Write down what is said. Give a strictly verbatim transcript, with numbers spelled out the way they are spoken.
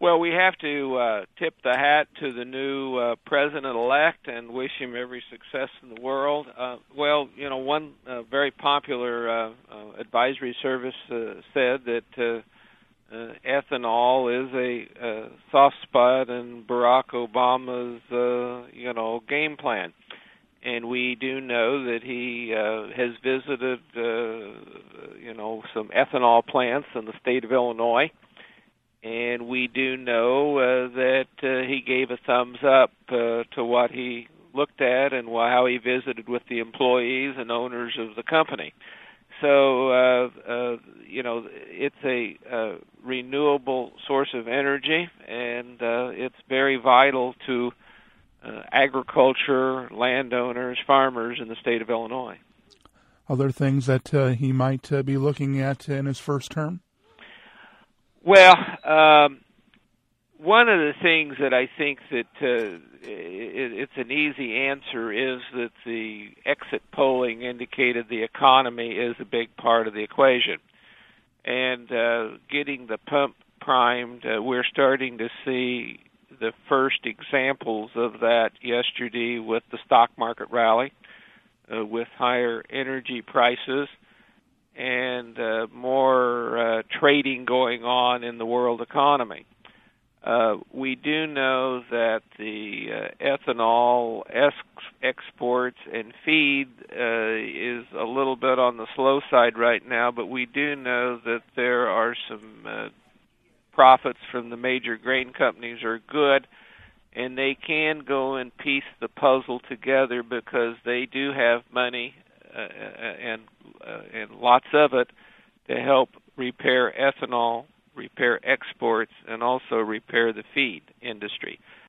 Well, we have to uh, tip the hat to the new uh, president-elect and wish him every success in the world. Uh, well, you know, one uh, very popular uh, uh, advisory service uh, said that uh, uh, ethanol is a uh, soft spot in Barack Obama's, uh, you know, game plan. And we do know that he uh, has visited, uh, you know, some ethanol plants in the state of Illinois. And we do know uh, that uh, he gave a thumbs up uh, to what he looked at and how he visited with the employees and owners of the company. So, uh, uh, you know, it's a uh, renewable source of energy, and uh, it's very vital to uh, agriculture, landowners, farmers in the state of Illinois. Other things that uh, he might uh, be looking at in his first term? Well, um, one of the things that I think that uh, it, it's an easy answer is that the exit polling indicated the economy is a big part of the equation. And uh, getting the pump primed, uh, we're starting to see the first examples of that yesterday with the stock market rally, uh, with higher energy prices, and uh, more uh, trading going on in the world economy. Uh, we do know that the uh, ethanol ex- exports and feed uh, is a little bit on the slow side right now, but we do know that there are some uh, profits from the major grain companies are good, and they can go and piece the puzzle together because they do have money uh, and uh, and lots of it to help repair ethanol, repair exports, and also repair the feed industry.